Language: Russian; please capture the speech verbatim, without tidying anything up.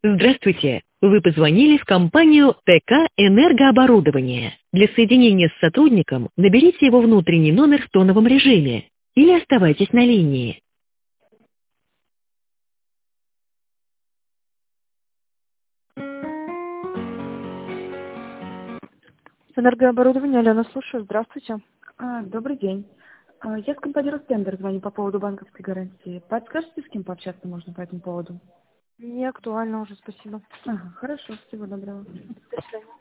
Здравствуйте! Вы позвонили в компанию ТК «Энергооборудование». Для соединения с сотрудником наберите его внутренний номер в тоновом режиме или оставайтесь на линии. Энергооборудование, Алена, слушаю. Здравствуйте. А, добрый день. А, Я с компании Ростендер звоню по поводу банковской гарантии. Подскажете, с кем пообщаться можно по этому поводу? Не актуально уже, спасибо. Ага, хорошо, всего доброго. До свидания.